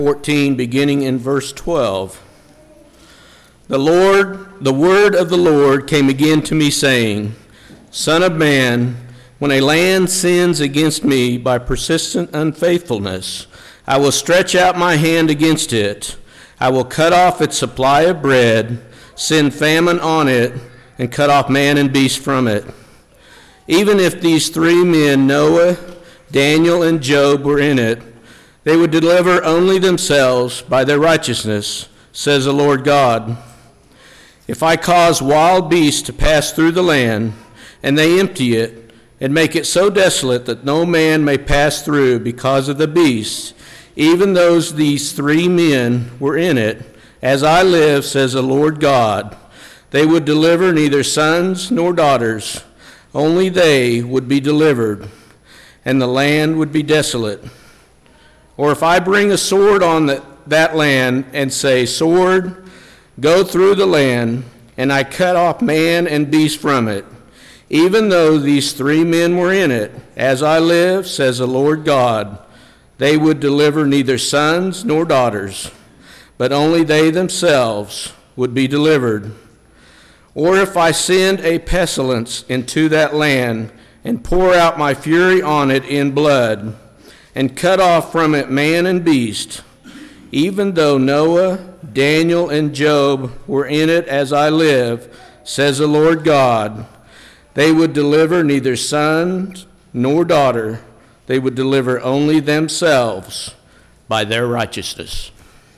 14, beginning in verse 12. The word of the Lord came again to me, saying, Son of man, when a land sins against me by persistent unfaithfulness, I will stretch out my hand against it. I will cut off its supply of bread, send famine on it, and cut off man and beast from it. Even if these three men, Noah, Daniel, and Job, were in it, they would deliver only themselves by their righteousness, says the Lord God. If I cause wild beasts to pass through the land, and they empty it, and make it so desolate that no man may pass through because of the beasts, even though these three men were in it, as I live, says the Lord God, they would deliver neither sons nor daughters, only they would be delivered, and the land would be desolate. Or if I bring a sword on that land and say, Sword, go through the land, and I cut off man and beast from it, even though these three men were in it, as I live, says the Lord God, they would deliver neither sons nor daughters, but only they themselves would be delivered. Or if I send a pestilence into that land and pour out my fury on it in blood, and cut off from it man and beast, even though Noah, Daniel, and Job were in it as I live, says the Lord God, they would deliver neither son nor daughter, they would deliver only themselves by their righteousness.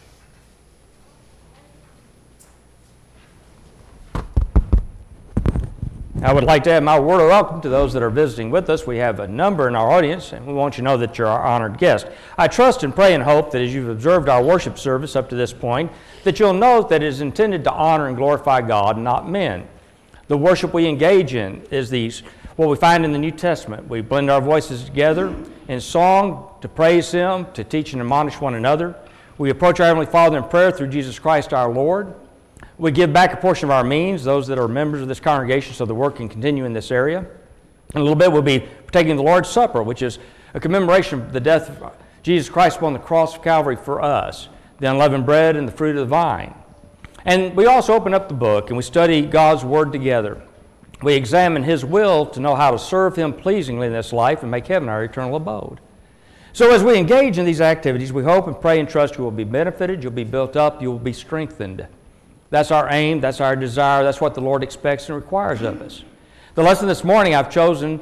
I would like to add my word of welcome to those that are visiting with us. We have a number in our audience, and we want you to know that you're our honored guest. I trust and pray and hope that as you've observed our worship service up to this point, that you'll note that it is intended to honor and glorify God, not men. The worship we engage in is what we find in the New Testament. We blend our voices together in song to praise Him, to teach and admonish one another. We approach our Heavenly Father in prayer through Jesus Christ our Lord. We give back a portion of our means, those that are members of this congregation, so the work can continue in this area. In a little bit, we'll be partaking the Lord's Supper, which is a commemoration of the death of Jesus Christ upon the cross of Calvary for us, the unleavened bread and the fruit of the vine. And we also open up the book and we study God's Word together. We examine His will to know how to serve Him pleasingly in this life and make heaven our eternal abode. So as we engage in these activities, we hope and pray and trust you will be benefited, you'll be built up, you will be strengthened. That's our aim, that's our desire, that's what the Lord expects and requires of us. The lesson this morning I've chosen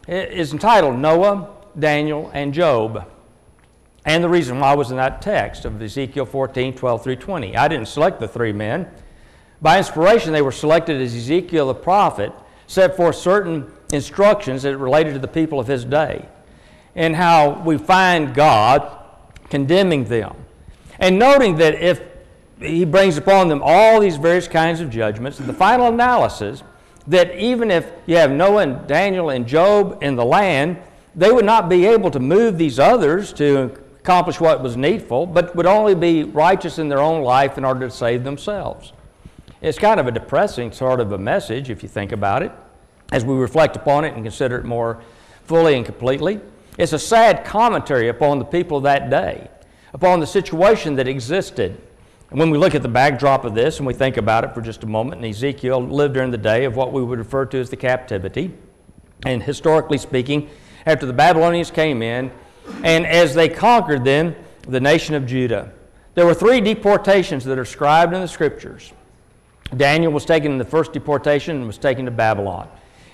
is entitled Noah, Daniel, and Job. And the reason why was in that text of Ezekiel 14, 12 through 20. I didn't select the three men. By inspiration, they were selected as Ezekiel the prophet set forth certain instructions that related to the people of his day, and how we find God condemning them. And noting that if He brings upon them all these various kinds of judgments, and the final analysis, that even if you have Noah and Daniel and Job in the land, they would not be able to move these others to accomplish what was needful, but would only be righteous in their own life in order to save themselves. It's kind of a depressing sort of a message, if you think about it, as we reflect upon it and consider it more fully and completely. It's a sad commentary upon the people of that day, upon the situation that existed. And when we look at the backdrop of this and we think about it for just a moment, and Ezekiel lived during the day of what we would refer to as the captivity. And historically speaking, after the Babylonians came in, and as they conquered then the nation of Judah, there were three deportations that are described in the Scriptures. Daniel was taken in the first deportation and was taken to Babylon.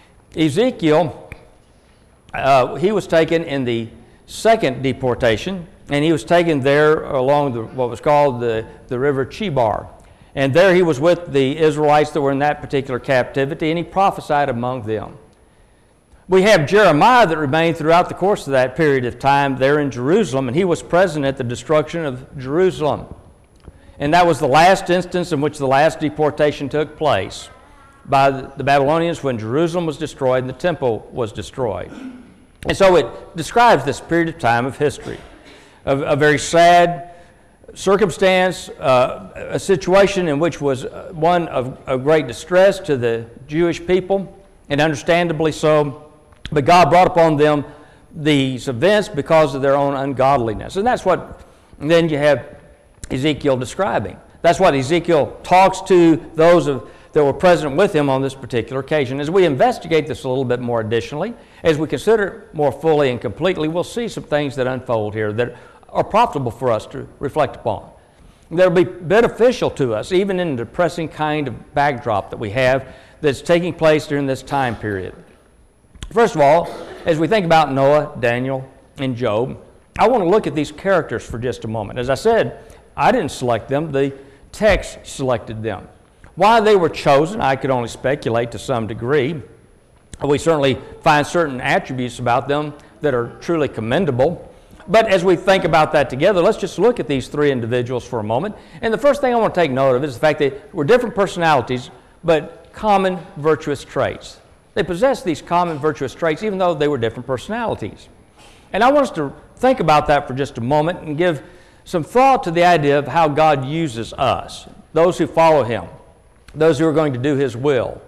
Ezekiel, he was taken in the second deportation, and he was taken there along what was called the river Chebar. And there he was with the Israelites that were in that particular captivity, and he prophesied among them. We have Jeremiah that remained throughout the course of that period of time there in Jerusalem, and he was present at the destruction of Jerusalem. And that was the last instance in which the last deportation took place by the Babylonians when Jerusalem was destroyed and the temple was destroyed. And so it describes this period of time of history, a very sad circumstance, a situation in which was one of great distress to the Jewish people, and understandably so. But God brought upon them these events because of their own ungodliness. And that's what, and then you have Ezekiel describing. That's what Ezekiel talks to those that were present with him on this particular occasion. As we investigate this a little bit more additionally, as we consider it more fully and completely, we'll see some things that unfold here that are profitable for us to reflect upon. They'll be beneficial to us, even in the depressing kind of backdrop that we have that's taking place during this time period. First of all, as we think about Noah, Daniel, and Job, I want to look at these characters for just a moment. As I said, I didn't select them. The text selected them. Why they were chosen, I could only speculate to some degree. We certainly find certain attributes about them that are truly commendable. But as we think about that together, let's just look at these three individuals for a moment. And the first thing I want to take note of is the fact that we're different personalities, but common virtuous traits. They possess these common virtuous traits, even though they were different personalities. And I want us to think about that for just a moment and give some thought to the idea of how God uses us, those who follow Him, those who are going to do His will.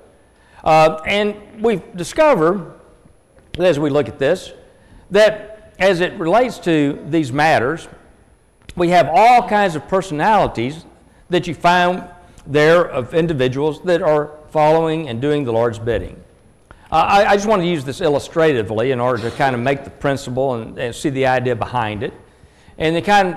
And we discover, as we look at this, that as it relates to these matters, we have all kinds of personalities that you find there of individuals that are following and doing the Lord's bidding. I just want to use this illustratively in order to kind of make the principle and see the idea behind it, and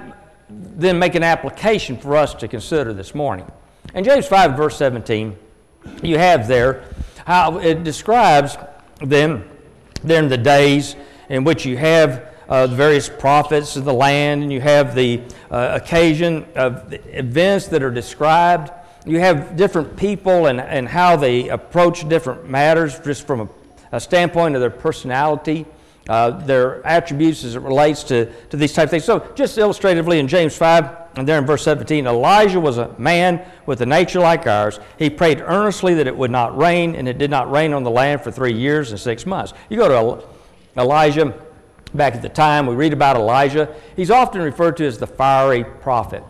then make an application for us to consider this morning. In James 5, verse 17, you have there how it describes them during the days in which you have the various prophets of the land, and you have the occasion of the events that are described. You have different people and how they approach different matters just from a standpoint of their personality, their attributes as it relates to these type of things. So just illustratively in James 5, and there in verse 17, Elijah was a man with a nature like ours. He prayed earnestly that it would not rain, and it did not rain on the land for 3 years and 6 months. You go to Elijah, back at the time, we read about Elijah. He's often referred to as the fiery prophet.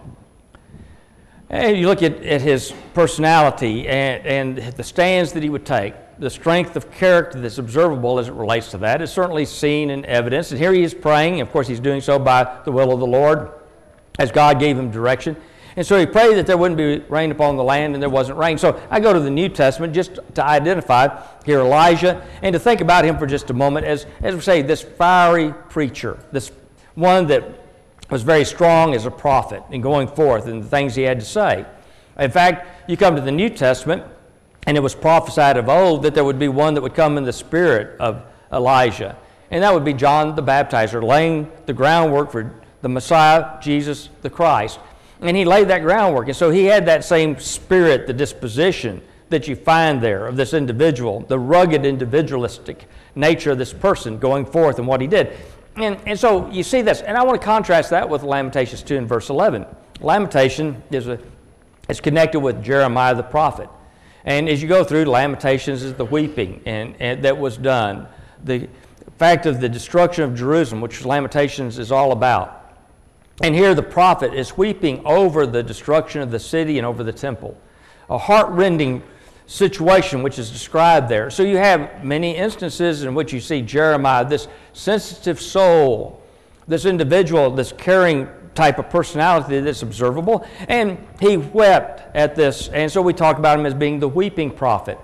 And you look at his personality and the stands that he would take, the strength of character that's observable as it relates to that is certainly seen and evidenced. And here he is praying. Of course, he's doing so by the will of the Lord as God gave him direction. And so he prayed that there wouldn't be rain upon the land, and there wasn't rain. So I go to the New Testament just to identify here Elijah and to think about him for just a moment as we say, this fiery preacher, this one that was very strong as a prophet in going forth and the things he had to say. In fact, you come to the New Testament, and it was prophesied of old that there would be one that would come in the spirit of Elijah, and that would be John the Baptizer, laying the groundwork for the Messiah, Jesus the Christ. And he laid that groundwork, and so he had that same spirit, the disposition that you find there of this individual, the rugged individualistic nature of this person going forth and what he did. And so you see this, and I want to contrast that with Lamentations 2 and verse 11. Lamentation is connected with Jeremiah the prophet. And as you go through, Lamentations is the weeping and that was done. The fact of the destruction of Jerusalem, which Lamentations is all about. And here the prophet is weeping over the destruction of the city and over the temple. A heart-rending situation which is described there. So you have many instances in which you see Jeremiah, this sensitive soul, this individual, this caring type of personality that's observable, and he wept at this, and so we talk about him as being the weeping prophet.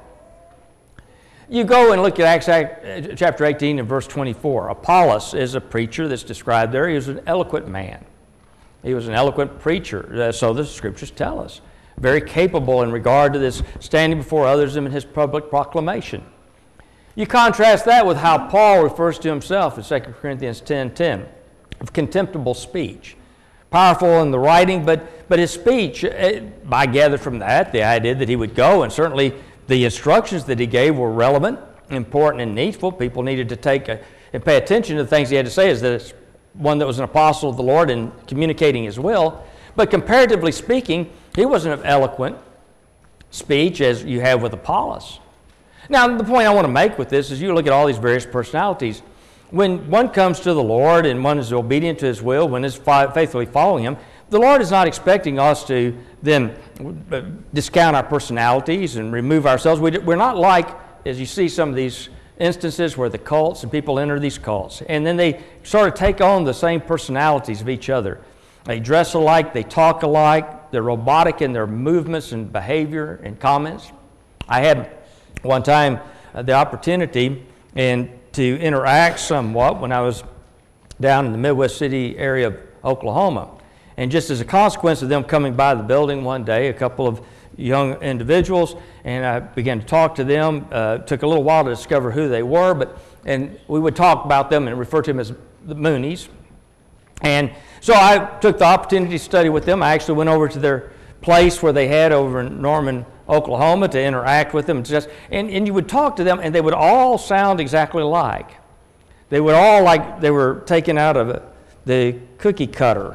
You go and look at Acts chapter 18 and verse 24. Apollos is a preacher that's described there. He was an eloquent man. He was an eloquent preacher, so the scriptures tell us. Very capable in regard to this standing before others in his public proclamation. You contrast that with how Paul refers to himself in 2 Corinthians 10:10, of contemptible speech. Powerful in the writing, but his speech, I gathered from that the idea that he would go, and certainly the instructions that he gave were relevant, important, and needful. People needed to take and pay attention to the things he had to say, as that one that was an apostle of the Lord in communicating his will. But comparatively speaking, he wasn't of eloquent speech as you have with Apollos. Now, the point I want to make with this is you look at all these various personalities. When one comes to the Lord and one is obedient to His will, one is faithfully following Him, the Lord is not expecting us to then discount our personalities and remove ourselves. We're not like, as you see some of these instances where the cults and people enter these cults, and then they sort of take on the same personalities of each other. They dress alike, they talk alike, they're robotic in their movements and behavior and comments. I had one time the opportunity to interact somewhat when I was down in the Midwest City area of Oklahoma. And just as a consequence of them coming by the building one day, a couple of young individuals, and I began to talk to them. Took a little while to discover who they were, and we would talk about them and refer to them as the Moonies. And so I took the opportunity to study with them. I actually went over to their place where they had over in Norman, Oklahoma, to interact with them. And you would talk to them, and they would all sound exactly alike. They would all like they were taken out of the cookie cutter.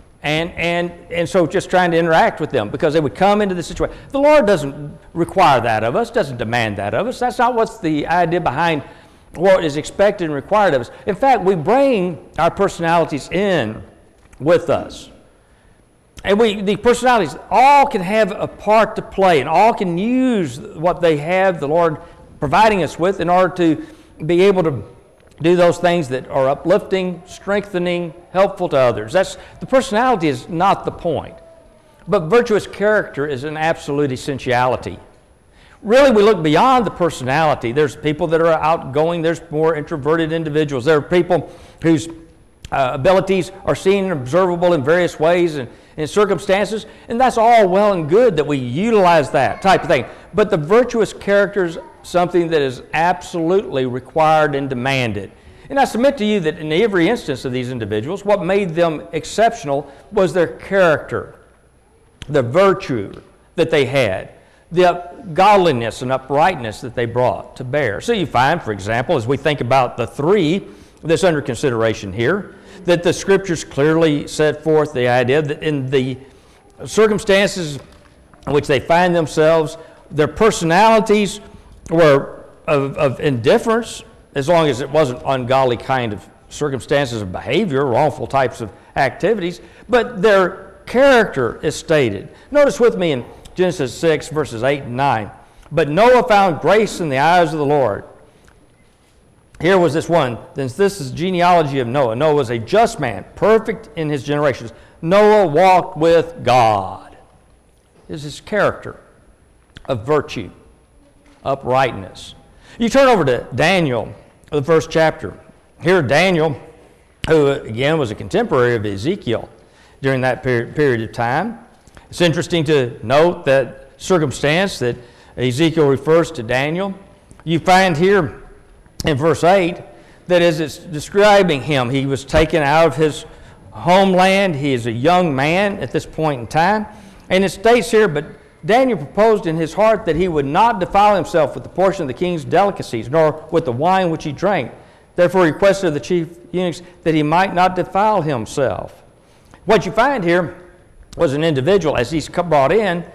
And so just trying to interact with them, because they would come into the situation. The Lord doesn't require that of us, doesn't demand that of us. That's not what's the idea behind what is expected and required of us. In fact, we bring our personalities in with us. And the personalities all can have a part to play, and all can use what they have, the Lord providing us with, in order to be able to do those things that are uplifting, strengthening, helpful to others. The personality is not the point. But virtuous character is an absolute essentiality. Really, we look beyond the personality. There's people that are outgoing. There's more introverted individuals. There are people whose abilities are seen and observable in various ways and in circumstances, and that's all well and good that we utilize that type of thing. But the virtuous character is something that is absolutely required and demanded. And I submit to you that in every instance of these individuals, what made them exceptional was their character, the virtue that they had, the godliness and uprightness that they brought to bear. So you find, for example, as we think about the three that's under consideration here, that the Scriptures clearly set forth the idea that in the circumstances in which they find themselves, their personalities were of indifference, as long as it wasn't ungodly kind of circumstances of behavior, wrongful types of activities, but their character is stated. Notice with me in Genesis 6, verses 8 and 9. But Noah found grace in the eyes of the Lord. Here was this one. This is the genealogy of Noah. Noah was a just man, perfect in his generations. Noah walked with God. This is his character of virtue, uprightness. You turn over to Daniel, the first chapter. Here Daniel, who again was a contemporary of Ezekiel during that period of time. It's interesting to note that circumstance that Ezekiel refers to Daniel. You find here in verse 8 that as it's describing him, he was taken out of his homeland. He is a young man at this point in time. And it states here, but Daniel proposed in his heart that he would not defile himself with the portion of the king's delicacies, nor with the wine which he drank. Therefore he requested of the chief eunuchs that he might not defile himself. What you find here was an individual, as he's brought in,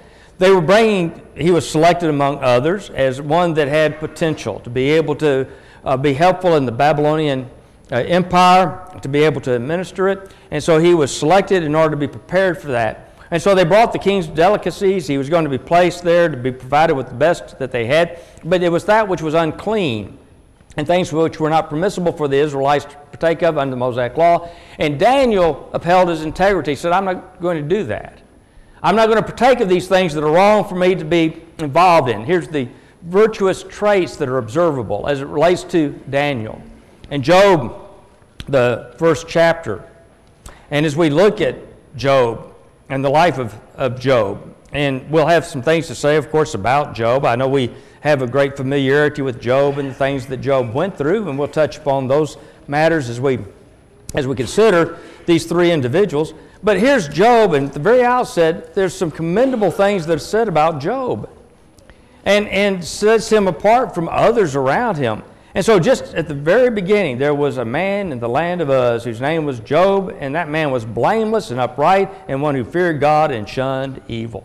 he was selected among others as one that had potential to be able to be helpful in the Babylonian Empire, to be able to administer it. And so he was selected in order to be prepared for that. And so they brought the king's delicacies. He was going to be placed there to be provided with the best that they had. But it was that which was unclean and things which were not permissible for the Israelites to partake of under the Mosaic law. And Daniel upheld his integrity. He said, I'm not going to do that. I'm not going to partake of these things that are wrong for me to be involved in. Here's the virtuous traits that are observable as it relates to Daniel. And Job, the first chapter. And as we look at Job and the life of Job, and we'll have some things to say, of course, about Job. I know we have a great familiarity with Job and the things that Job went through, and we'll touch upon those matters as we consider these three individuals. But here's Job, and at the very outset, there's some commendable things that are said about Job, and sets him apart from others around him. And so just at the very beginning, there was a man in the land of Uz whose name was Job, and that man was blameless and upright and one who feared God and shunned evil.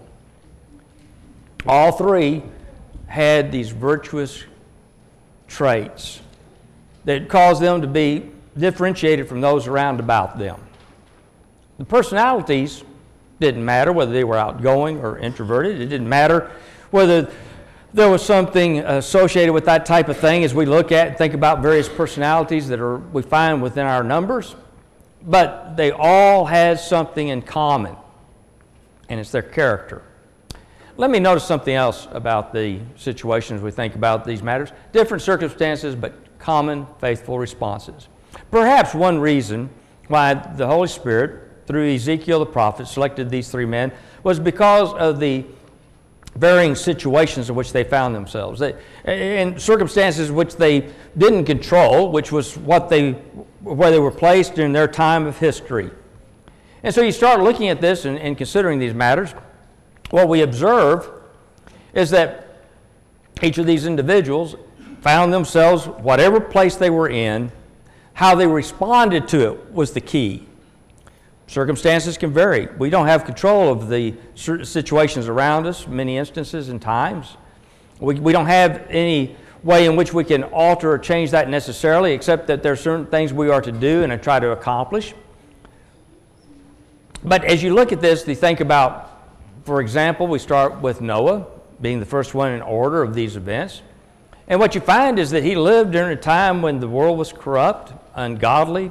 All three had these virtuous traits that caused them to be differentiated from those around about them. The personalities didn't matter whether they were outgoing or introverted. It didn't matter whether there was something associated with that type of thing as we look at and think about various personalities that we find within our numbers. but they all had something in common, and it's their character. Let me notice something else about the situations we think about these matters. Different circumstances, but common faithful responses. Perhaps one reason why the Holy Spirit, through Ezekiel the prophet, selected these three men was because of the varying situations in which they found themselves. In circumstances which they didn't control, which was where they were placed in their time of history. And so you start looking at this and considering these matters. What we observe is that each of these individuals found themselves, whatever place they were in, how they responded to it was the key. Circumstances can vary. We don't have control of the situations around us, many instances and times. We don't have any way in which we can alter or change that necessarily, except that there are certain things we are to do and to try to accomplish. But as you look at this, you think about, for example, we start with Noah being the first one in order of these events. And what you find is that he lived during a time when the world was corrupt, ungodly.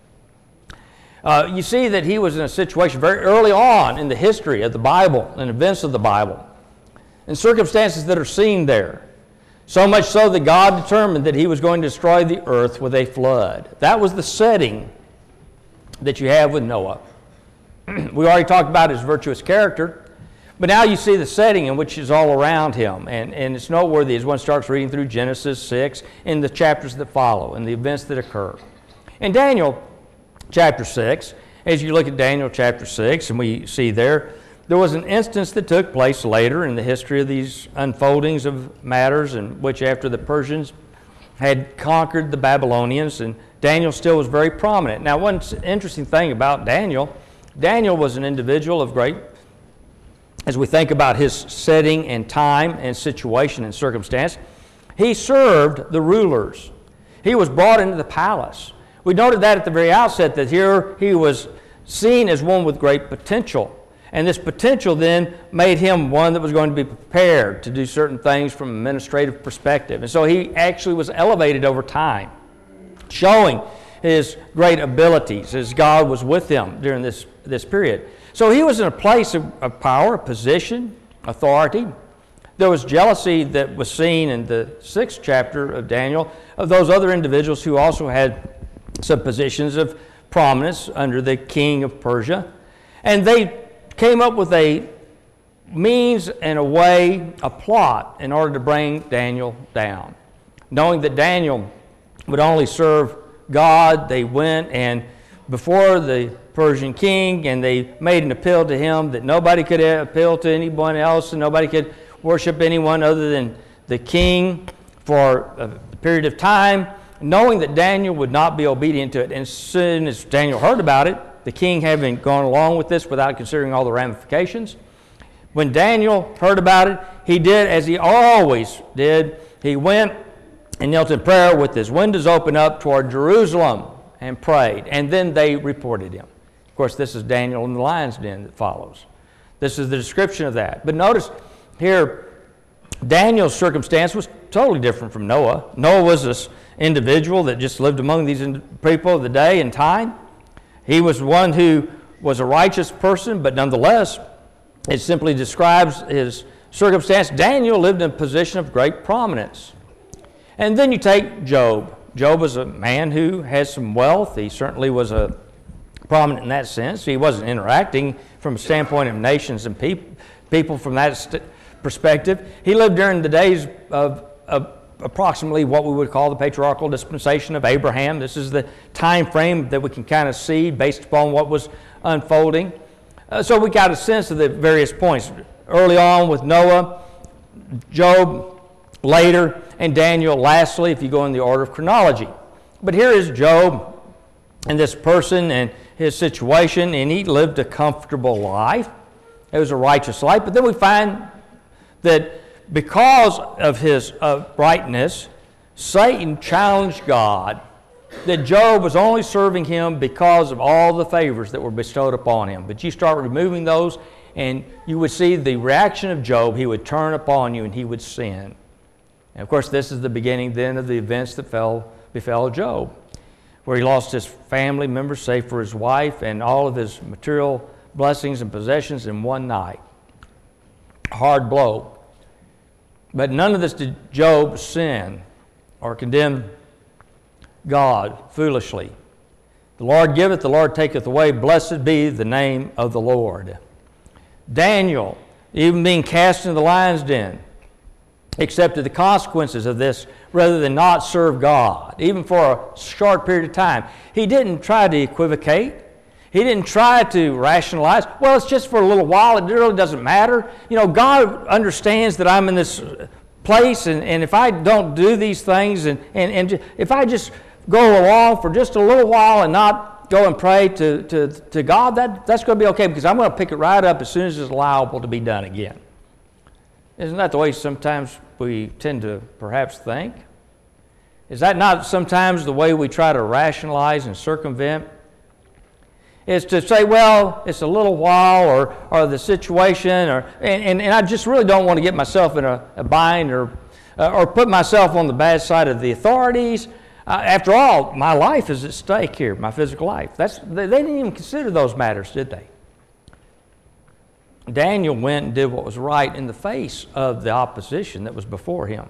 You see that he was in a situation very early on in the history of the Bible and events of the Bible, and circumstances that are seen there. So much so that God determined that he was going to destroy the earth with a flood. That was the setting that you have with Noah. We already talked about his virtuous character, but now you see the setting in which is all around him, and it's noteworthy as one starts reading through Genesis 6 and the chapters that follow and the events that occur. In Daniel chapter 6, as you look at Daniel chapter 6, and we see there was an instance that took place later in the history of these unfoldings of matters, in which after the Persians had conquered the Babylonians, and Daniel still was very prominent. Now, one interesting thing about Daniel was an individual of great, as we think about his setting and time and situation and circumstance, he served the rulers. He was brought into the palace. We noted that at the very outset, that here he was seen as one with great potential. And this potential then made him one that was going to be prepared to do certain things from an administrative perspective. And so he actually was elevated over time, showing his great abilities as God was with him during this period. So he was in a place of power, position, authority. There was jealousy that was seen in the 6th chapter of Daniel of those other individuals who also had some positions of prominence under the king of Persia. And they came up with a means and a way, a plot, in order to bring Daniel down. Knowing that Daniel would only serve God, they went and before the Persian king, and they made an appeal to him that nobody could appeal to anyone else, and nobody could worship anyone other than the king for a period of time, knowing that Daniel would not be obedient to it. And as soon as Daniel heard about it, the king having gone along with this without considering all the ramifications, when Daniel heard about it, he did as he always did. He went and knelt in prayer with his windows open up toward Jerusalem and prayed. And then they reported him. Of course, this is Daniel in the lion's den that follows. This is the description of that. But notice here, Daniel's circumstance was totally different from Noah. Noah was this individual that just lived among these people of the day and time. He was one who was a righteous person, but nonetheless, it simply describes his circumstance. Daniel lived in a position of great prominence. And then you take Job. Job was a man who has some wealth. He certainly was prominent in that sense. He wasn't interacting from a standpoint of nations and people from that perspective. He lived during the days of approximately what we would call the patriarchal dispensation of Abraham. This is the time frame that we can kind of see based upon what was unfolding. So we got a sense of the various points. Early on with Noah, Job later, and Daniel lastly, if you go in the order of chronology. But here is Job and this person and his situation, and he lived a comfortable life. It was a righteous life. But then we find that because of his uprightness, Satan challenged God that Job was only serving him because of all the favors that were bestowed upon him. But you start removing those, and you would see the reaction of Job. He would turn upon you, and he would sin. And of course, this is the beginning then of the events that befell Job. where he lost his family members, save for his wife, and all of his material blessings and possessions in one night. A hard blow. But none of this did Job sin or condemn God foolishly. The Lord giveth, the Lord taketh away. Blessed be the name of the Lord. Daniel, even being cast into the lion's den, accepted the consequences of this rather than not serve God, even for a short period of time. He didn't try to equivocate. He didn't try to rationalize. Well, it's just for a little while. It really doesn't matter. You know, God understands that I'm in this place, and if I don't do these things, and if I just go along for just a little while and not go and pray to God, that's going to be okay, because I'm going to pick it right up as soon as it's allowable to be done again. Isn't that the way sometimes we tend to perhaps think? Is that not sometimes the way we try to rationalize and circumvent? Is to say, well, it's a little while, or the situation, and I just really don't want to get myself in a bind or put myself on the bad side of the authorities. After all, my life is at stake here, my physical life. They didn't even consider those matters, did they? Daniel went and did what was right in the face of the opposition that was before him.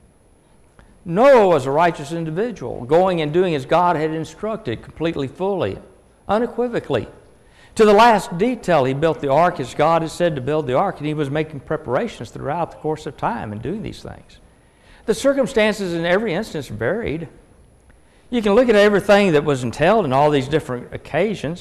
Noah was a righteous individual, going and doing as God had instructed, completely, fully, unequivocally. To the last detail, he built the ark as God had said to build the ark, and he was making preparations throughout the course of time in doing these things. The circumstances in every instance varied. You can look at everything that was entailed in all these different occasions,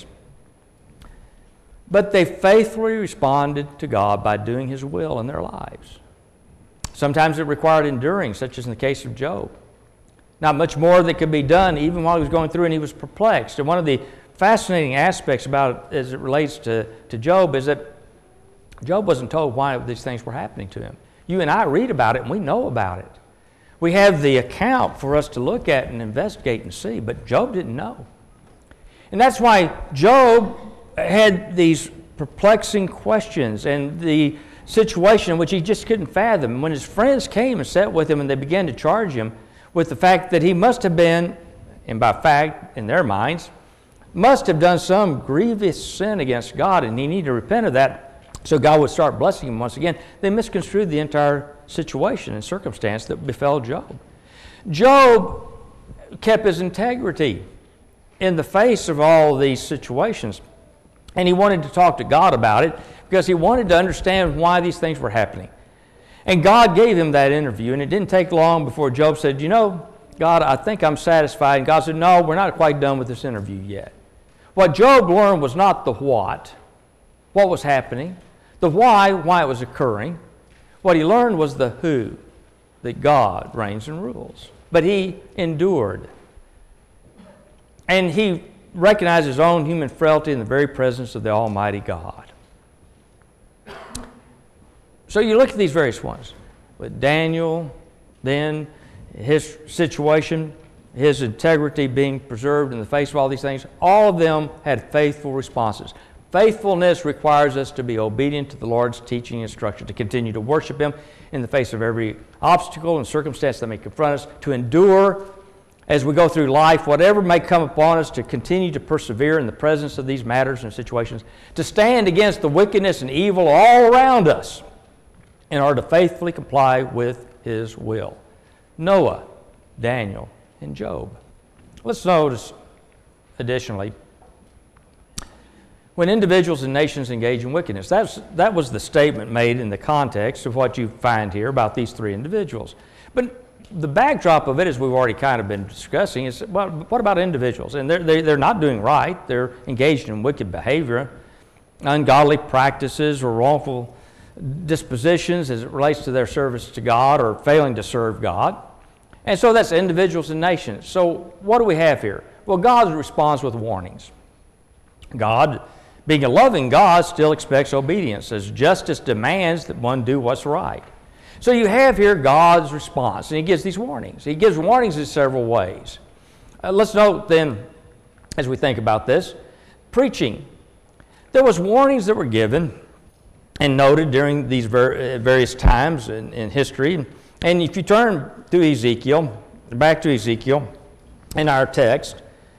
but they faithfully responded to God by doing His will in their lives. Sometimes it required enduring, such as in the case of Job. Not much more that could be done even while he was going through and he was perplexed. And one of the fascinating aspects about it as it relates to Job is that Job wasn't told why these things were happening to him. You and I read about it and we know about it. We have the account for us to look at and investigate and see, but Job didn't know. And that's why Job had these perplexing questions and the situation in which he just couldn't fathom. And when his friends came and sat with him and they began to charge him with the fact that he must have been, and by fact in their minds, must have done some grievous sin against God and he needed to repent of that so God would start blessing him once again, they misconstrued the entire situation and circumstance that befell Job. Job kept his integrity in the face of all these situations. And he wanted to talk to God about it because he wanted to understand why these things were happening. And God gave him that interview, and it didn't take long before Job said, you know, God, I think I'm satisfied. And God said, no, we're not quite done with this interview yet. What Job learned was not the what was happening, the why it was occurring. What he learned was the who, that God reigns and rules. But he endured. And he recognized his own human frailty in the very presence of the Almighty God. So you look at these various ones. With Daniel, then his situation, his integrity being preserved in the face of all these things, all of them had faithful responses. Faithfulness requires us to be obedient to the Lord's teaching and instruction, to continue to worship Him in the face of every obstacle and circumstance that may confront us, to endure as we go through life, whatever may come upon us, to continue to persevere in the presence of these matters and situations, to stand against the wickedness and evil all around us in order to faithfully comply with His will. Noah, Daniel, and Job. Let's notice, additionally, when individuals and nations engage in wickedness. That was the statement made in the context of what you find here about these three individuals. But the backdrop of it, as we've already kind of been discussing, is what about individuals? And they're not doing right. They're engaged in wicked behavior, ungodly practices, or wrongful dispositions as it relates to their service to God or failing to serve God. And so that's individuals and nations. So what do we have here? Well, God responds with warnings. God, being a loving God, still expects obedience, as justice demands that one do what's right. So you have here God's response, and He gives these warnings. He gives warnings in several ways. Let's note then, as we think about this, preaching. There was warnings that were given and noted during these various times in history. And if you turn to Ezekiel, back to Ezekiel in our text,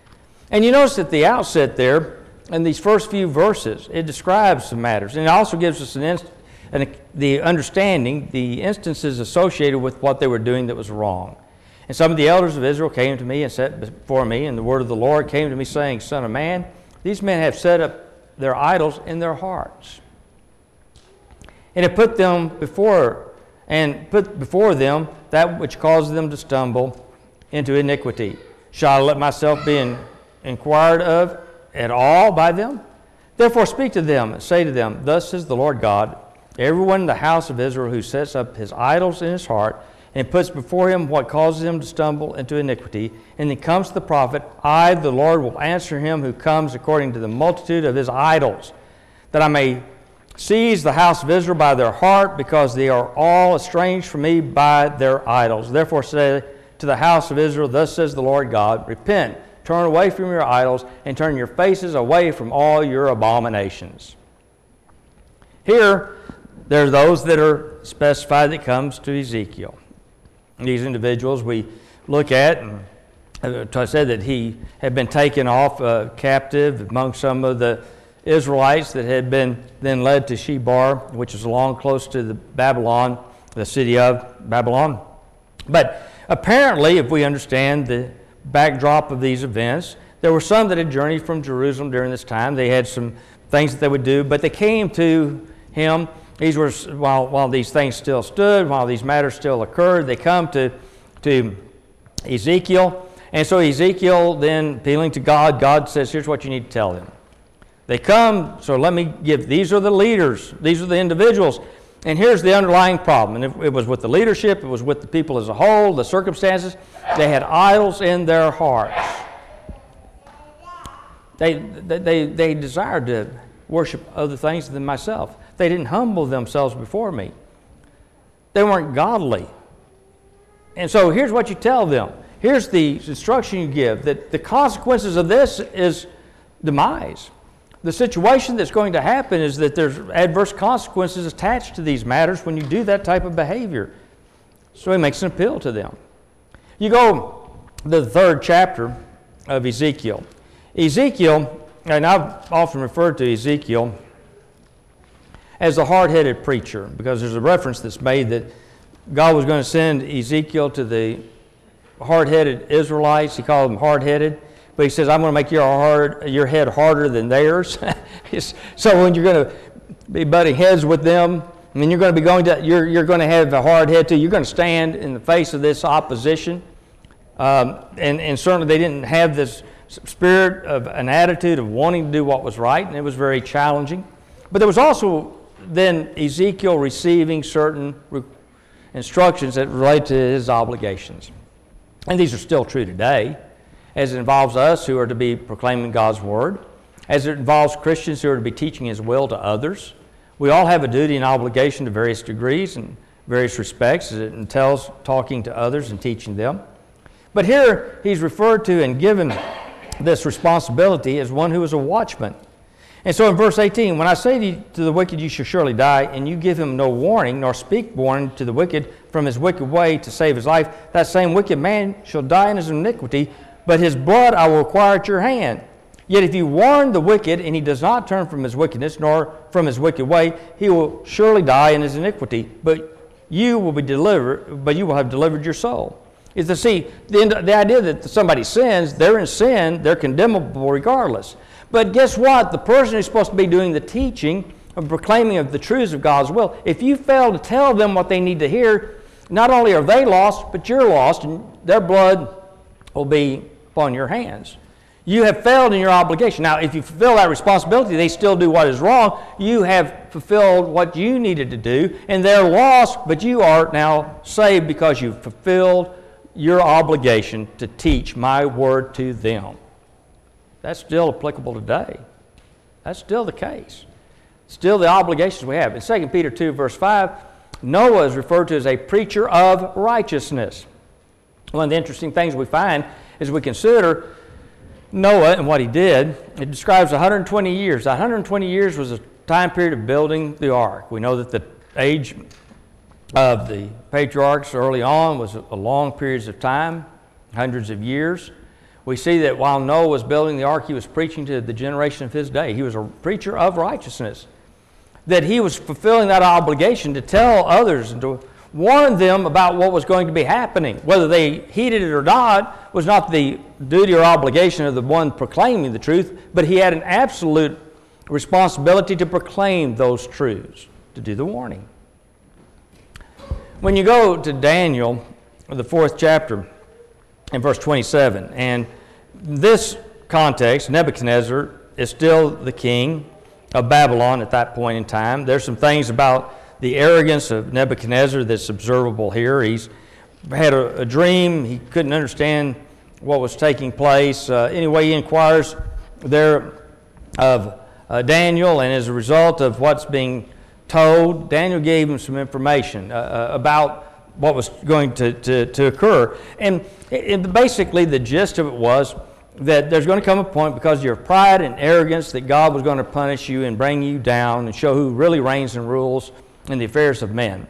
And you notice at the outset there, in these first few verses, it describes some matters. And it also gives us the understanding, the instances associated with what they were doing that was wrong. And some of the elders of Israel came to me and sat before me, and the word of the Lord came to me, saying, Son of man, these men have set up their idols in their hearts, and have put before them that which causes them to stumble into iniquity. Shall I let myself be inquired of at all by them? Therefore speak to them, and say to them, Thus says the Lord God, everyone in the house of Israel who sets up his idols in his heart, and puts before him what causes him to stumble into iniquity, and then comes to the prophet, I, the Lord, will answer him who comes according to the multitude of his idols, that I may seize the house of Israel by their heart, because they are all estranged from me by their idols. Therefore say to the house of Israel, Thus says the Lord God, Repent, turn away from your idols, and turn your faces away from all your abominations. Here, there are those that are specified that comes to Ezekiel. These individuals we look at, and I said that he had been taken off captive among some of the Israelites that had been then led to Shebar, which is along close to the city of Babylon. But apparently, if we understand the backdrop of these events, there were some that had journeyed from Jerusalem during this time. They had some things that they would do, but they came to him. These were while these things still stood, while these matters still occurred, they come to Ezekiel. And so Ezekiel then appealing to God, God says, here's what you need to tell them. They come, so let me give, these are the leaders, these are the individuals, and here's the underlying problem. And it was with the leadership, it was with the people as a whole, the circumstances. They had idols in their hearts. They desired to worship other things than myself. They didn't humble themselves before me. They weren't godly. And so here's what you tell them. Here's the instruction you give, that the consequences of this is demise. The situation that's going to happen is that there's adverse consequences attached to these matters when you do that type of behavior. So he makes an appeal to them. You go to the 3rd chapter of Ezekiel. Ezekiel, and I've often referred to Ezekiel as the hard-headed preacher, because there's a reference that's made that God was going to send Ezekiel to the hard-headed Israelites. He called them hard-headed, but he says, I'm going to make your head harder than theirs. So when you're going to be butting heads with them, and then you're going to have a hard head too. You're going to stand in the face of this opposition. And certainly they didn't have this spirit of an attitude of wanting to do what was right, and it was very challenging. But there was also then Ezekiel receiving certain instructions that relate to his obligations. And these are still true today, as it involves us who are to be proclaiming God's Word, as it involves Christians who are to be teaching His will to others. We all have a duty and obligation to various degrees and various respects, as it entails talking to others and teaching them. But here he's referred to and given this responsibility as one who is a watchman. And so in verse 18, when I say to the wicked, you shall surely die, and you give him no warning, nor speak warning to the wicked from his wicked way to save his life, that same wicked man shall die in his iniquity, but his blood I will require at your hand. Yet if you warn the wicked, and he does not turn from his wickedness, nor from his wicked way, he will surely die in his iniquity, but you will have delivered your soul. Is to see the idea that somebody sins, they're in sin, they're condemnable regardless. But guess what? The person who's supposed to be doing the teaching and proclaiming of the truths of God's will, if you fail to tell them what they need to hear, not only are they lost, but you're lost, and their blood will be upon your hands. You have failed in your obligation. Now, if you fulfill that responsibility, they still do what is wrong. You have fulfilled what you needed to do, and they're lost, but you are now saved because you've fulfilled your obligation to teach my word to them. That's still applicable today. That's still the case. Still the obligations we have. In 2 Peter 2, verse 5, Noah is referred to as a preacher of righteousness. One of the interesting things we find is we consider Noah and what he did. It describes 120 years. 120 years was a time period of building the ark. We know that the age of the patriarchs early on was a long periods of time, hundreds of years. We see that while Noah was building the ark, he was preaching to the generation of his day. He was a preacher of righteousness. That he was fulfilling that obligation to tell others and to warn them about what was going to be happening. Whether they heeded it or not was not the duty or obligation of the one proclaiming the truth, but he had an absolute responsibility to proclaim those truths, to do the warning. When you go to Daniel, the 4th chapter, in verse 27, and this context, Nebuchadnezzar is still the king of Babylon at that point in time. There's some things about the arrogance of Nebuchadnezzar that's observable here. He's had a dream. He couldn't understand what was taking place. Anyway, he inquires there of Daniel, and as a result of what's being told, Daniel gave him some information about what was going to occur. And basically the gist of it was that there's going to come a point, because of your pride and arrogance, that God was going to punish you and bring you down and show who really reigns and rules in the affairs of men.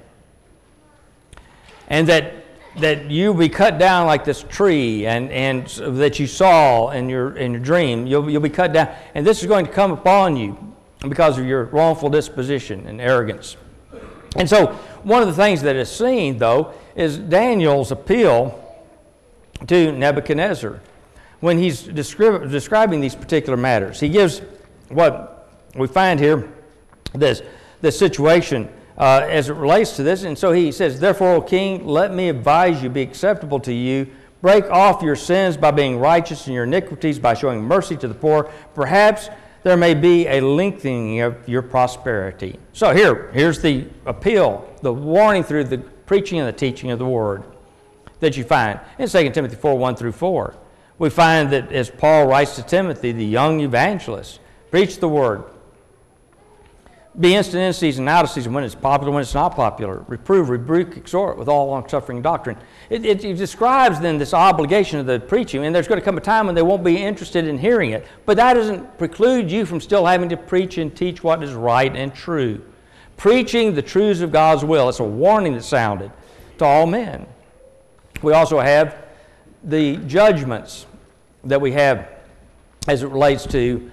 And that you be cut down like this tree, and that you saw in your dream, you'll be cut down. And this is going to come upon you because of your wrongful disposition and arrogance. And so one of the things that is seen, though, is Daniel's appeal to Nebuchadnezzar when he's describing these particular matters. He gives what we find here, this situation as it relates to this. And so he says, "Therefore, O king, let me advise you, be acceptable to you. Break off your sins by being righteous, and your iniquities by showing mercy to the poor. Perhaps there may be a lengthening of your prosperity." So here's the appeal, the warning through the preaching and the teaching of the word that you find in 2 Timothy 4:1-4. We find that as Paul writes to Timothy, the young evangelist, preach the word. Be instant in season, out of season, when it's popular, when it's not popular. Reprove, rebuke, exhort with all long-suffering doctrine. It describes then this obligation of the preaching, and there's going to come a time when they won't be interested in hearing it. But that doesn't preclude you from still having to preach and teach what is right and true. Preaching the truths of God's will. It's a warning that's sounded to all men. We also have the judgments that we have as it relates to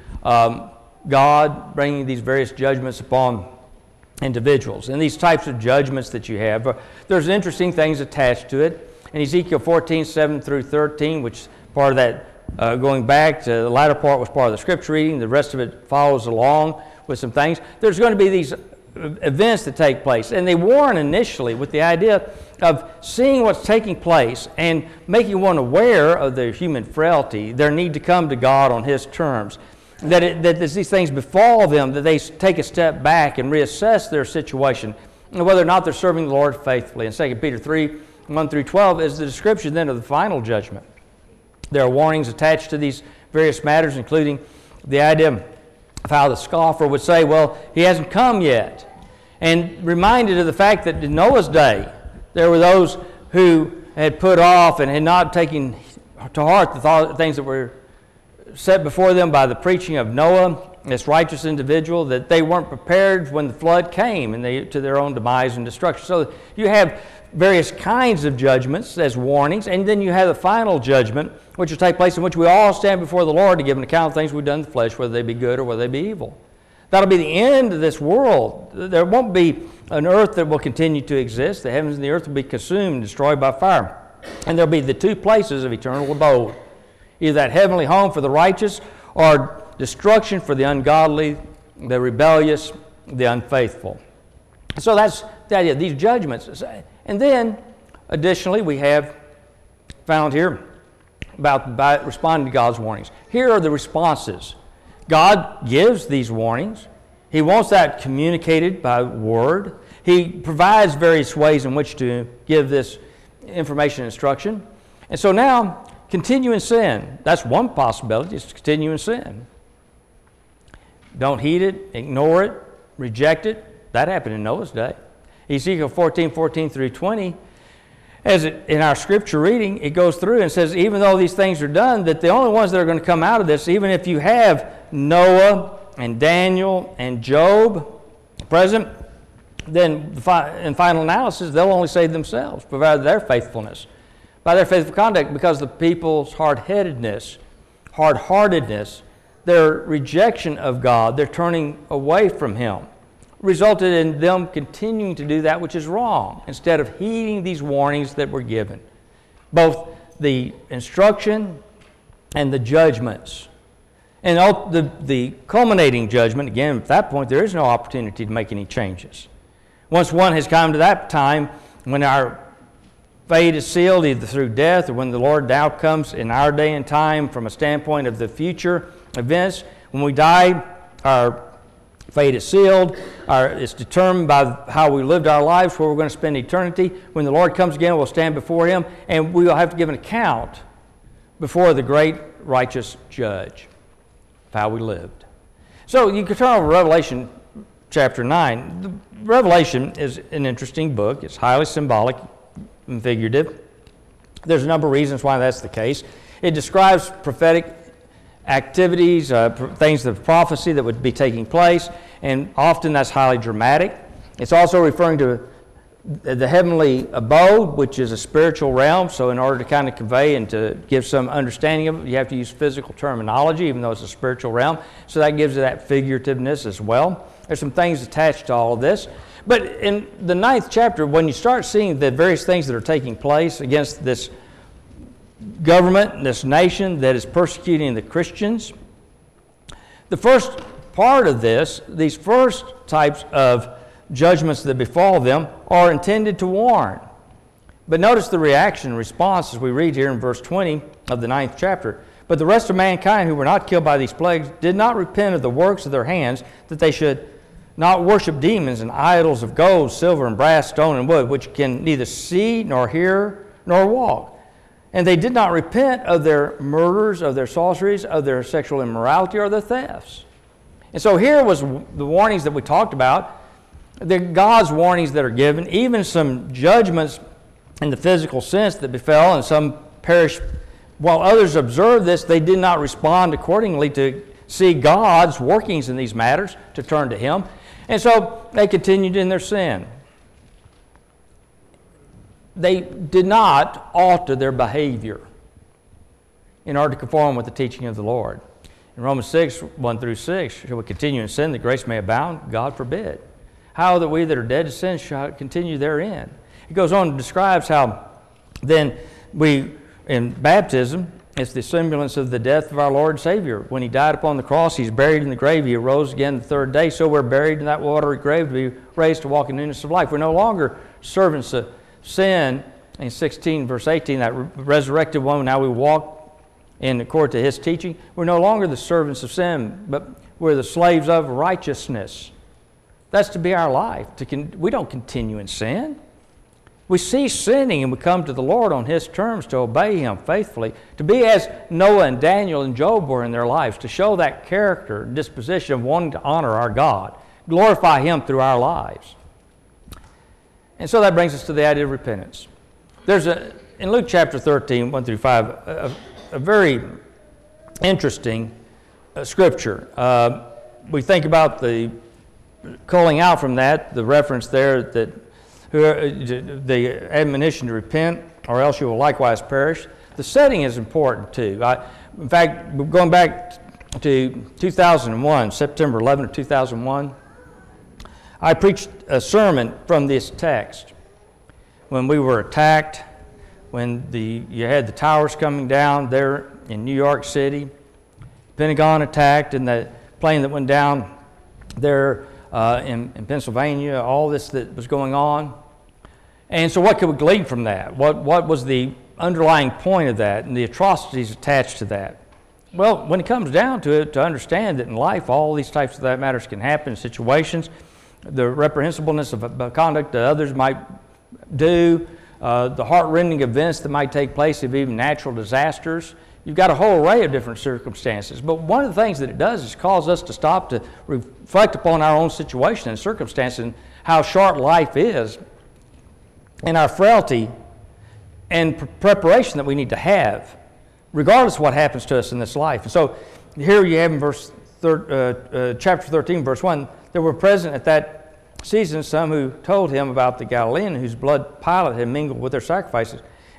God bringing these various judgments upon individuals. And these types of judgments that you have, there's interesting things attached to it. In Ezekiel 14:7-13, which is part of that, going back to the latter part was part of the scripture reading, the rest of it follows along with some things. There's going to be these events that take place. And they warn initially with the idea of seeing what's taking place and making one aware of their human frailty, their need to come to God on His terms. That as these things befall them, that they take a step back and reassess their situation and whether or not they're serving the Lord faithfully. And 2 Peter 3:1-12 is the description then of the final judgment. There are warnings attached to these various matters, including the idea of how the scoffer would say, well, he hasn't come yet. And reminded of the fact that in Noah's day, there were those who had put off and had not taken to heart the things that were set before them by the preaching of Noah, this righteous individual, that they weren't prepared when the flood came and to their own demise and destruction. So you have various kinds of judgments as warnings, and then you have the final judgment, which will take place in which we all stand before the Lord to give an account of things we've done in the flesh, whether they be good or whether they be evil. That'll be the end of this world. There won't be an earth that will continue to exist. The heavens and the earth will be consumed and destroyed by fire. And there'll be the two places of eternal abode. Either that heavenly home for the righteous or destruction for the ungodly, the rebellious, the unfaithful. So that's the idea, these judgments. And then, additionally, we have found here about responding to God's warnings. Here are the responses. God gives these warnings. He wants that communicated by word. He provides various ways in which to give this information and instruction. And so now, continue in sin. That's one possibility, is to continue in sin. Don't heed it, ignore it, reject it. That happened in Noah's day. Ezekiel 14:14-20, in our scripture reading, it goes through and says, even though these things are done, that the only ones that are going to come out of this, even if you have Noah and Daniel and Job present, then in final analysis, they'll only save themselves, provided their faithfulness. by their faithful conduct, because the people's hard-headedness, hard-heartedness, their rejection of God, their turning away from Him, resulted in them continuing to do that which is wrong instead of heeding these warnings that were given, both the instruction and the judgments. And the culminating judgment, again, at that point, there is no opportunity to make any changes. Once one has come to that time when our fate is sealed, either through death or when the Lord now comes in our day and time from a standpoint of the future events, when we die, our fate is sealed. It's determined by how we lived our lives, where we're going to spend eternity. When the Lord comes again, we'll stand before Him, and we will have to give an account before the great righteous judge of how we lived. So you can turn over to Revelation chapter 9. The Revelation is an interesting book. It's highly symbolic and figurative. There's a number of reasons why that's the case. It describes prophetic activities, things of prophecy that would be taking place, and often that's highly dramatic. It's also referring to the heavenly abode, which is a spiritual realm, so in order to kind of convey and to give some understanding of it, you have to use physical terminology, even though it's a spiritual realm, so that gives it that figurativeness as well. There's some things attached to all of this. But in the 9th chapter, when you start seeing the various things that are taking place against this government, this nation that is persecuting the Christians, the first part of this, these first types of judgments that befall them, are intended to warn. But notice the reaction and response as we read here in verse 20 of the 9th chapter. But the rest of mankind who were not killed by these plagues did not repent of the works of their hands, that they should not worship demons and idols of gold, silver, and brass, stone, and wood, which can neither see, nor hear, nor walk. And they did not repent of their murders, of their sorceries, of their sexual immorality, or their thefts. And so here was the warnings that we talked about, the God's warnings that are given, even some judgments in the physical sense that befell, and some perished. While others observed this, they did not respond accordingly to see God's workings in these matters, to turn to Him. And so they continued in their sin. They did not alter their behavior in order to conform with the teaching of the Lord. In Romans 6, 1 through 6, shall we continue in sin that grace may abound? God forbid. How that we that are dead to sin shall continue therein? It goes on and describes how then we, in baptism, it's the semblance of the death of our Lord and Savior. When He died upon the cross, He's buried in the grave. He arose again the third day. So we're buried in that watery grave to be raised to walk in newness of life. We're no longer servants of sin. In 16 verse 18, that resurrected one, now we walk in accord to His teaching. We're no longer the servants of sin, but we're the slaves of righteousness. That's to be our life. We don't continue in sin. We cease sinning and we come to the Lord on His terms to obey Him faithfully, to be as Noah and Daniel and Job were in their lives, to show that character and disposition of wanting to honor our God, glorify Him through our lives. And so that brings us to the idea of repentance. There's in Luke chapter 13, 1 through 5, a very interesting scripture. We think about the calling out from that, the reference there that the admonition to repent, or else you will likewise perish. The setting is important too. In fact, going back to 2001, September 11 of 2001, I preached a sermon from this text when we were attacked, when you had the towers coming down there in New York City, Pentagon attacked, and the plane that went down there in Pennsylvania, all this that was going on. And so what could we glean from that? What was the underlying point of that and the atrocities attached to that? Well, when it comes down to it, to understand that in life all these types of that matters can happen in situations, the reprehensibleness of conduct that others might do, the heart-rending events that might take place of even natural disasters. You've got a whole array of different circumstances. But one of the things that it does is cause us to stop to reflect upon our own situation and circumstances and how short life is and our frailty and preparation that we need to have, regardless of what happens to us in this life. And so here you have in chapter 13, verse 1, there were present at that season some who told him about the Galilean whose blood Pilate had mingled with their sacrifices.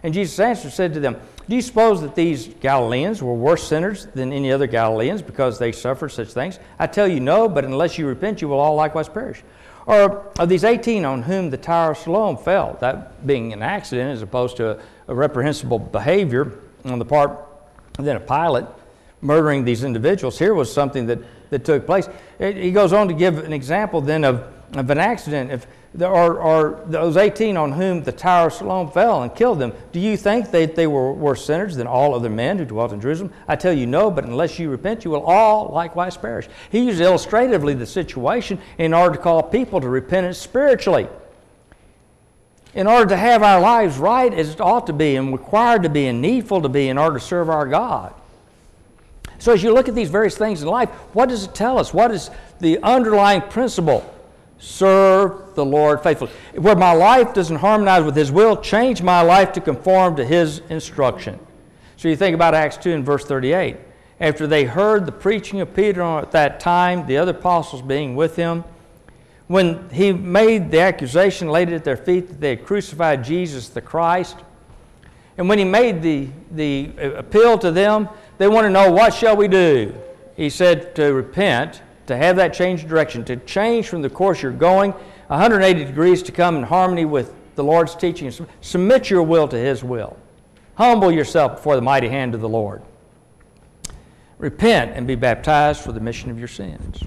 And Jesus answered, said to them, do you suppose that these Galileans were worse sinners than any other Galileans because they suffered such things? I tell you, no, but unless you repent, you will all likewise perish. Or of these 18 on whom the Tower of Siloam fell, that being an accident as opposed to a reprehensible behavior on the part then of Pilate, murdering these individuals, here was something that took place. He goes on to give an example then of an accident. If there are those 18 on whom the Tower of Siloam fell and killed them, do you think that they were worse sinners than all other men who dwelt in Jerusalem? I tell you, no, but unless you repent, you will all likewise perish. He used illustratively the situation in order to call people to repentance spiritually. In order to have our lives right as it ought to be and required to be and needful to be in order to serve our God. So as you look at these various things in life, what does it tell us? What is the underlying principle? Serve the Lord faithfully. Where my life doesn't harmonize with His will, change my life to conform to His instruction. So you think about Acts 2 and verse 38. After they heard the preaching of Peter at that time, the other apostles being with him, when he made the accusation, laid it at their feet that they had crucified Jesus the Christ, and when he made the appeal to them, they want to know, what shall we do? He said to repent, to have that change of direction, to change from the course you're going 180 degrees to come in harmony with the Lord's teaching. Submit your will to His will. Humble yourself before the mighty hand of the Lord. Repent and be baptized for the remission of your sins.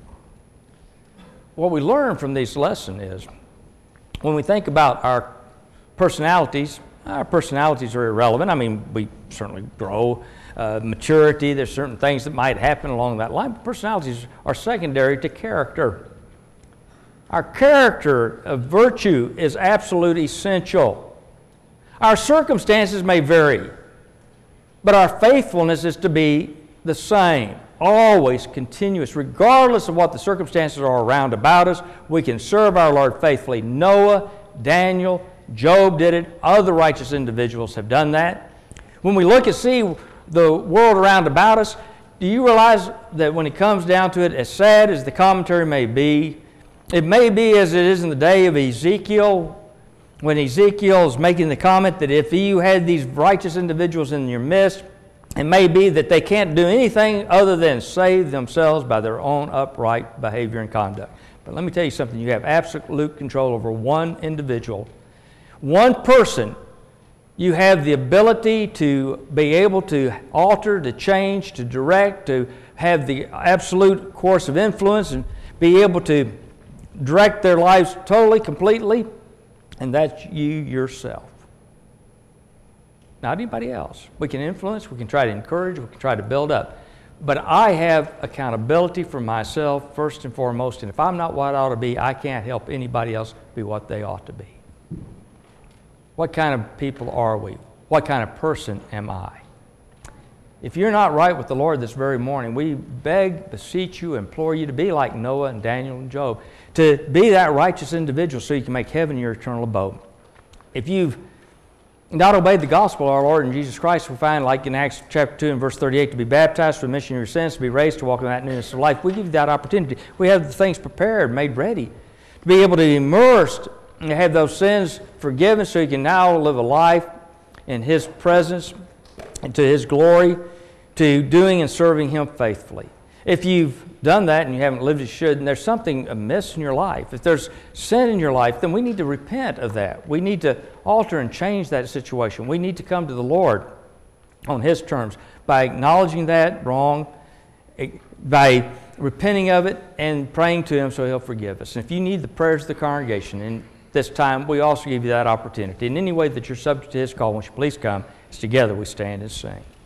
What we learn from this lesson is, when we think about our personalities are irrelevant. I mean, we certainly grow. Maturity, there's certain things that might happen along that line. But personalities are secondary to character. Our character of virtue is absolute essential. Our circumstances may vary, but our faithfulness is to be the same, always continuous. Regardless of what the circumstances are around about us, we can serve our Lord faithfully. Noah, Daniel, Job did it. Other righteous individuals have done that. When we look and see the world around about us, do you realize that when it comes down to it, as sad as the commentary may be, it may be as it is in the day of Ezekiel, when Ezekiel is making the comment that if you had these righteous individuals in your midst, it may be that they can't do anything other than save themselves by their own upright behavior and conduct. But let me tell you something, you have absolute control over one individual, one person. You have the ability to be able to alter, to change, to direct, to have the absolute course of influence and be able to direct their lives totally, completely, and that's you yourself. Not anybody else. We can influence, we can try to encourage, we can try to build up. But I have accountability for myself first and foremost, and if I'm not what I ought to be, I can't help anybody else be what they ought to be. What kind of people are we? What kind of person am I? If you're not right with the Lord this very morning, we beg, beseech you, implore you to be like Noah and Daniel and Job, to be that righteous individual so you can make heaven your eternal abode. If you've not obeyed the gospel of our Lord and Jesus Christ, we find, like in Acts chapter 2 and verse 38, to be baptized for the remission of your sins, to be raised, to walk in that newness of life. We give you that opportunity. We have the things prepared, made ready, to be able to be immersed and have those sins forgiven so you can now live a life in His presence and to His glory, to doing and serving Him faithfully. If you've done that and you haven't lived as you should, and there's something amiss in your life, if there's sin in your life, then we need to repent of that. We need to alter and change that situation. We need to come to the Lord on His terms by acknowledging that wrong, by repenting of it and praying to Him so He'll forgive us. And if you need the prayers of the congregation, in this time we also give you that opportunity. In any way that you're subject to His call, won't you please come as together we stand and sing.